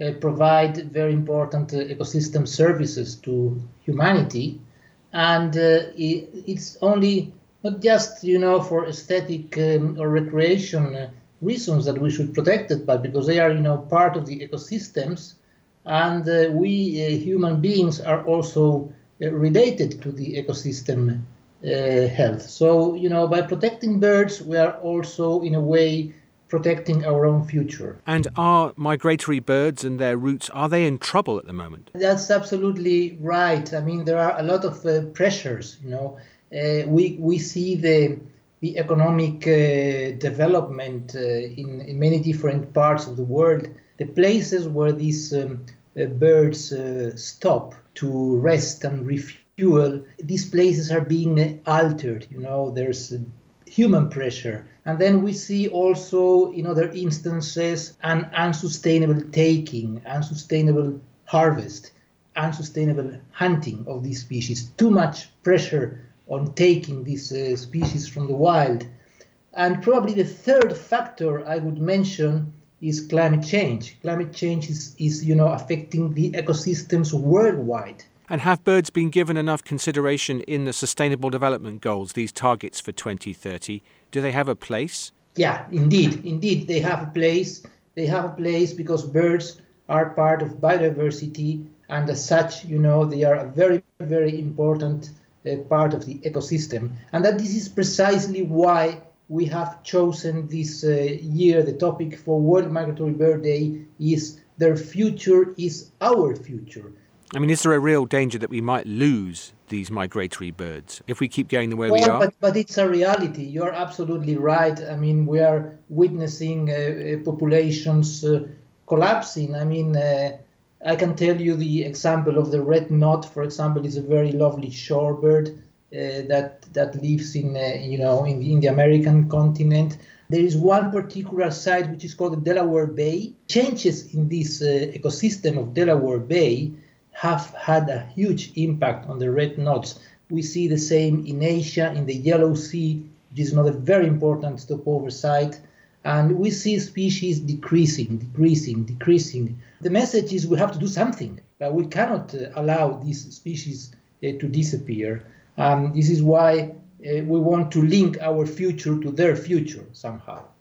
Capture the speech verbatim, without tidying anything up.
uh, provide very important uh, ecosystem services to humanity. And uh, it, it's only not just, you know, for aesthetic um, or recreation uh, reasons that we should protect it, but because they are, you know, part of the ecosystems. And uh, we uh, human beings are also uh, related to the ecosystem uh, health. So, you know, by protecting birds, we are also, in a way, protecting our own future. And are migratory birds and their routes, are they in trouble at the moment? That's absolutely right. I mean, there are a lot of uh, pressures, you know. Uh, we, we see the, the economic uh, development uh, in, in many different parts of the world. The places where these um, uh, birds uh, stop to rest and refuel, these places are being altered, you know. There's uh, human pressure. And then we see also in other instances an unsustainable taking, unsustainable harvest, unsustainable hunting of these species, too much pressure on taking these uh, species from the wild. And probably the third factor I would mention is climate change. Climate change is, is you know, affecting the ecosystems worldwide. And have birds been given enough consideration in the Sustainable Development Goals, these targets for twenty thirty? Do they have a place? Yeah, indeed, indeed, they have a place. They have a place because birds are part of biodiversity, and as such, you know, they are a very, very important uh, part of the ecosystem. And that this is precisely why we have chosen this uh, year, the topic for World Migratory Bird Day is "Their future is our future." I mean, is there a real danger that we might lose these migratory birds if we keep going the way well, we are? But, but it's a reality. You're absolutely right. I mean, we are witnessing uh, populations uh, collapsing. I mean, uh, I can tell you the example of the red knot, for example, is a very lovely shorebird uh, that that lives in, uh, you know, in the, in the American continent. There is one particular site which is called the Delaware Bay. Changes in this uh, ecosystem of Delaware Bay have had a huge impact on the red knots. We see the same in Asia, in the Yellow Sea, which is another very important stopover site. And we see species decreasing, decreasing, decreasing. The message is we have to do something. Uh, we cannot uh, allow these species uh, to disappear. Um, this is why uh, we want to link our future to their future somehow.